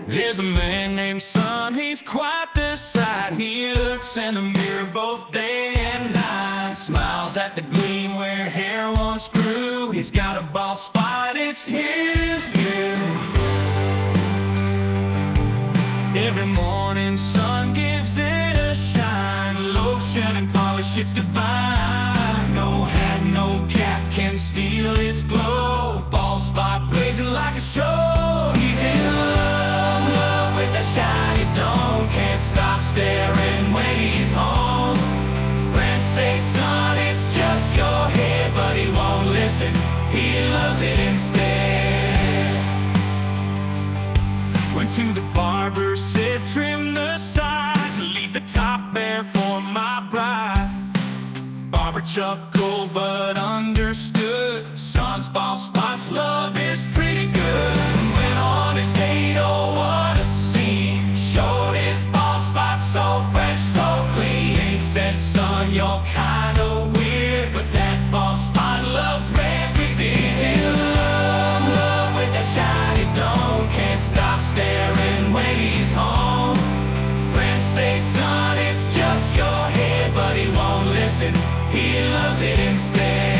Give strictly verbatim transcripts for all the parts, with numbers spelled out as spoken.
There's a man named Son, he's quite the sight. He looks in the mirror both day and night. Smiles at the gleam where hair once grew. He's got a bald spot, it's his view. Every morning Son gives it a shine. Lotion and polish, it's divine. No hat, no cap can steal its glow. Bald spot blazing like a show. He's in love, love with that shiny dome. Can't stop staring when he's home. Friends say, son, it's just your head, but he won't listen. He loves it instead. Went to the barber, said trim the sides, leave the top bare for my bride. Barber chuckled but understood. Son's bald spots, love is pretty good. Went on a date, oh what a scene. Showed his bald spots so fresh, so clean. He said, son, you're kinda weird, but that bald spot loves everything. He's in love, love with that shiny dome. Can't stop staring when he's home. Friends say, son, it's just your head, but he won't listen. He loves it instead.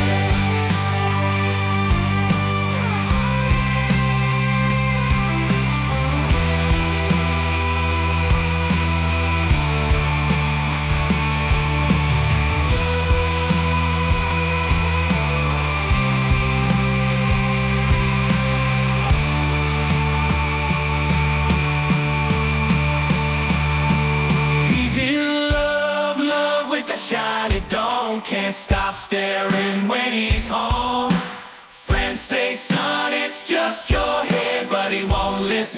Shiny dome, can't stop staring when he's home. Friends say, son, it's just your head, but he won't listen.